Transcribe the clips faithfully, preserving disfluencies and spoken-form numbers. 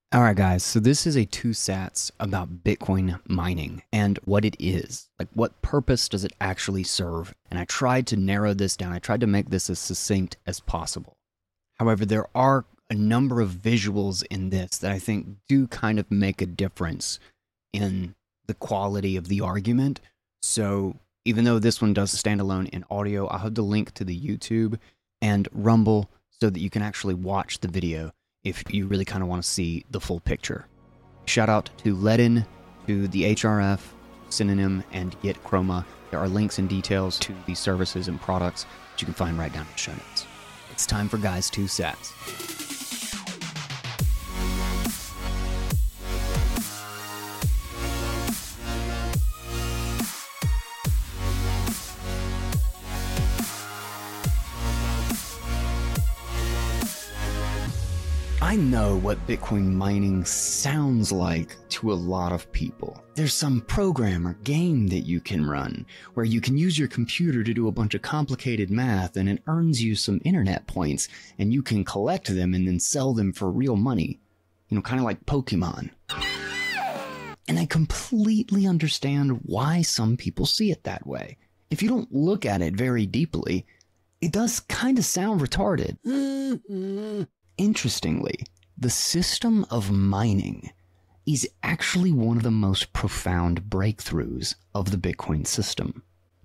All right, guys, so this is a two sats about Bitcoin mining and what it is. Like, what purpose does it actually serve? And I tried to narrow this down. I tried to make this as succinct as possible. However, there are a number of visuals in this that I think do kind of make a difference in the quality of the argument. So even though this one does stand alone in audio, I'll have the link to the YouTube and Rumble so that you can actually watch the video if you really kind of want to see the full picture. Shout out to Ledin, to the H R F, Synonym, and Git Chroma. There are links and details to the services and products that you can find right down in the show notes. It's time for Guys Two Sats. I know what Bitcoin mining sounds like to a lot of people. There's some program or game that you can run where you can use your computer to do a bunch of complicated math and it earns you some internet points and you can collect them and then sell them for real money. You know, kind of like Pokemon. And I completely understand why some people see it that way. If you don't look at it very deeply, it does kind of sound retarded. Interestingly, the system of mining is actually one of the most profound breakthroughs of the Bitcoin system.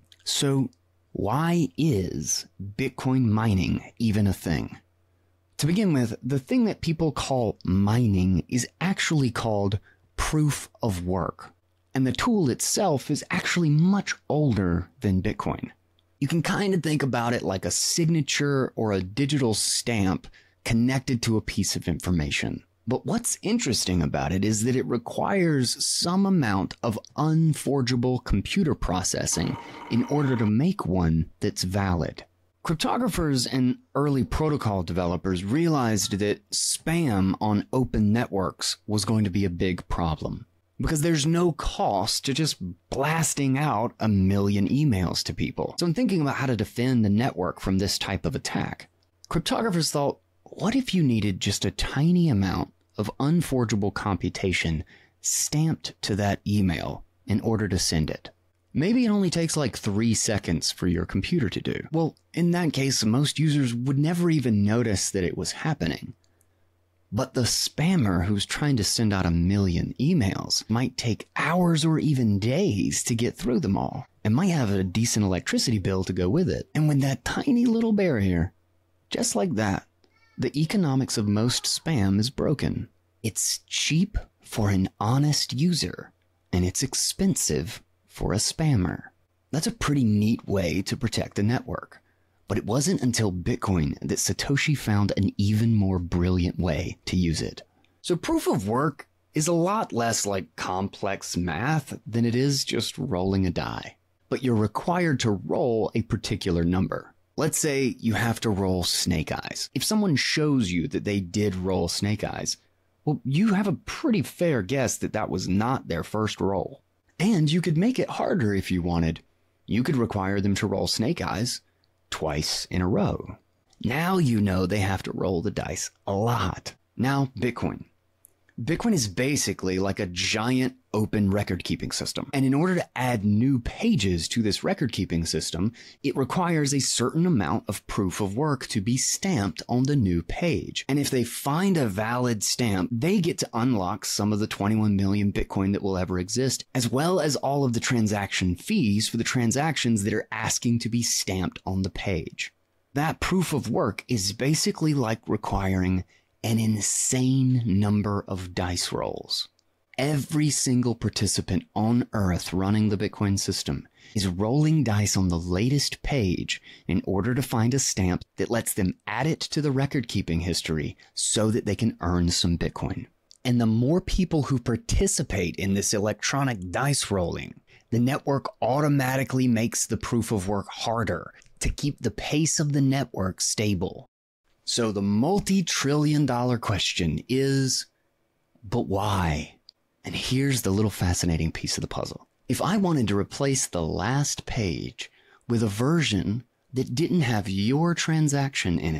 So, why is Bitcoin mining even a thing? To begin with, the thing that people call mining is actually called proof of work, and the tool itself is actually much older than Bitcoin. You can kind of think about it like a signature or a digital stamp connected to a piece of information. But what's interesting about it is that it requires some amount of unforgeable computer processing in order to make one that's valid. Cryptographers and early protocol developers realized that spam on open networks was going to be a big problem, because there's no cost to just blasting out a million emails to people. So in thinking about how to defend the network from this type of attack, cryptographers thought, what if you needed just a tiny amount of unforgeable computation stamped to that email in order to send it? Maybe it only takes like three seconds for your computer to do. Well, in that case, most users would never even notice that it was happening. But the spammer who's trying to send out a million emails might take hours or even days to get through them all, and might have a decent electricity bill to go with it. And with that tiny little barrier, just like that, the economics of most spam is broken. It's cheap for an honest user, and it's expensive for a spammer. That's a pretty neat way to protect the network. But it wasn't until Bitcoin that Satoshi found an even more brilliant way to use it. So proof of work is a lot less like complex math than it is just rolling a die. But you're required to roll a particular number. Let's say you have to roll snake eyes. If someone shows you that they did roll snake eyes, well, you have a pretty fair guess that that was not their first roll. And you could make it harder if you wanted. You could require them to roll snake eyes twice in a row. Now you know they have to roll the dice a lot. Now, Bitcoin. Bitcoin is basically like a giant open record-keeping system. And in order to add new pages to this record-keeping system, it requires a certain amount of proof of work to be stamped on the new page. And if they find a valid stamp, they get to unlock some of the twenty-one million Bitcoin that will ever exist, as well as all of the transaction fees for the transactions that are asking to be stamped on the page. That proof of work is basically like requiring an insane number of dice rolls. Every single participant on Earth running the Bitcoin system is rolling dice on the latest page in order to find a stamp that lets them add it to the record-keeping history so that they can earn some Bitcoin. And the more people who participate in this electronic dice rolling, the network automatically makes the proof of work harder to keep the pace of the network stable. So the multi-trillion dollar question is, but why? And here's the little fascinating piece of the puzzle. If I wanted to replace the last page with a version that didn't have your transaction in it,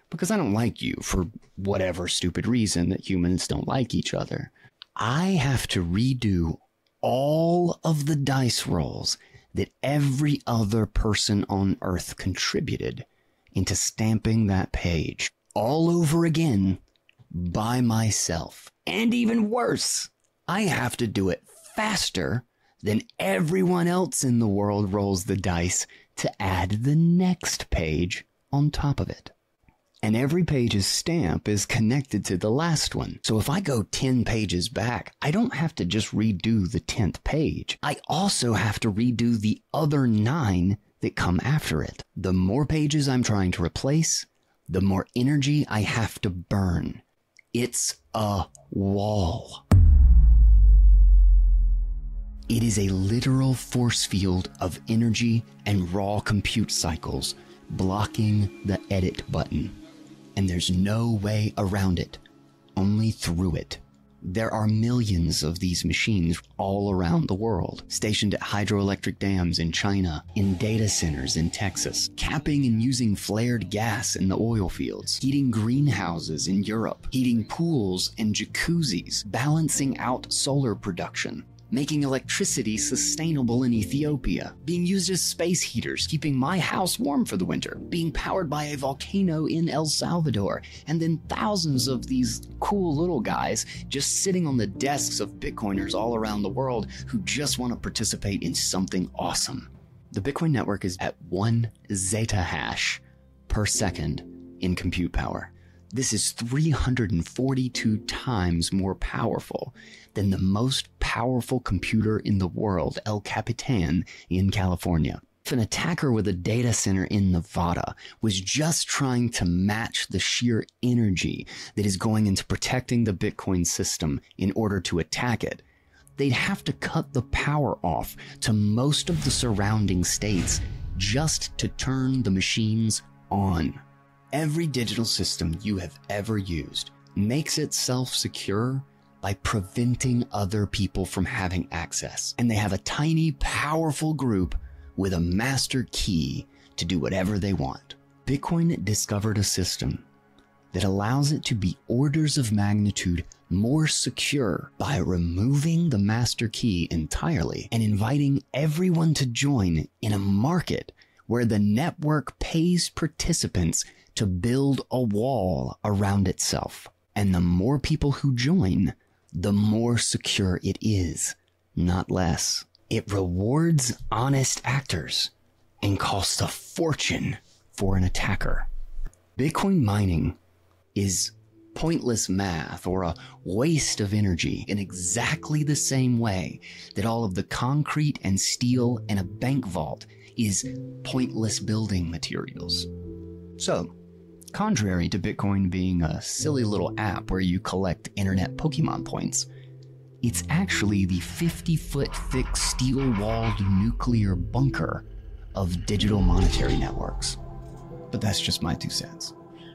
because I don't like you for whatever stupid reason that humans don't like each other. I have to redo all of the dice rolls that every other person on Earth contributed into stamping that page all over again by myself. And even worse, I have to do it faster than everyone else in the world rolls the dice to add the next page on top of it. And every page's stamp is connected to the last one. So if I go ten pages back, I don't have to just redo the tenth page. I also have to redo the other nine that come after it. The more pages I'm trying to replace, the more energy I have to burn. It's a wall. It is a literal force field of energy and raw compute cycles blocking the edit button. And there's no way around it, only through it. There are millions of these machines all around the world, stationed at hydroelectric dams in China, in data centers in Texas, capping and using flared gas in the oil fields, heating greenhouses in Europe, heating pools and jacuzzis, balancing out solar production, making electricity sustainable in Ethiopia, being used as space heaters, keeping my house warm for the winter, being powered by a volcano in El Salvador, and then thousands of these cool little guys just sitting on the desks of Bitcoiners all around the world who just want to participate in something awesome. The Bitcoin network is at one zeta hash per second in compute power. This is three hundred forty-two times more powerful than the most powerful computer in the world, El Capitan in California. If an attacker with a data center in Nevada was just trying to match the sheer energy that is going into protecting the Bitcoin system in order to attack it, they'd have to cut the power off to most of the surrounding states just to turn the machines on. Every digital system you have ever used makes itself secure by preventing other people from having access. And they have a tiny, powerful group with a master key to do whatever they want. Bitcoin discovered a system that allows it to be orders of magnitude more secure by removing the master key entirely and inviting everyone to join in a market where the network pays participants to build a wall around itself. And the more people who join, the more secure it is, not less. It rewards honest actors and costs a fortune for an attacker. Bitcoin mining is pointless math or a waste of energy in exactly the same way that all of the concrete and steel in a bank vault is pointless building materials. So, contrary to Bitcoin being a silly little app where you collect internet Pokemon points, it's actually the fifty-foot thick steel-walled nuclear bunker of digital monetary networks. But that's just my two cents.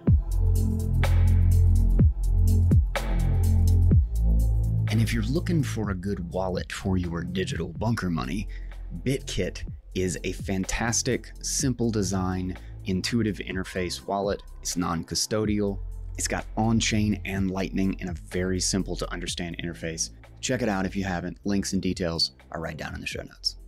And if you're looking for a good wallet for your digital bunker money, BitKit is a fantastic, simple design, intuitive interface wallet. It's non-custodial. It's got on-chain and Lightning in a very simple to understand interface. Check it out if you haven't. Links and details are right down in the show notes.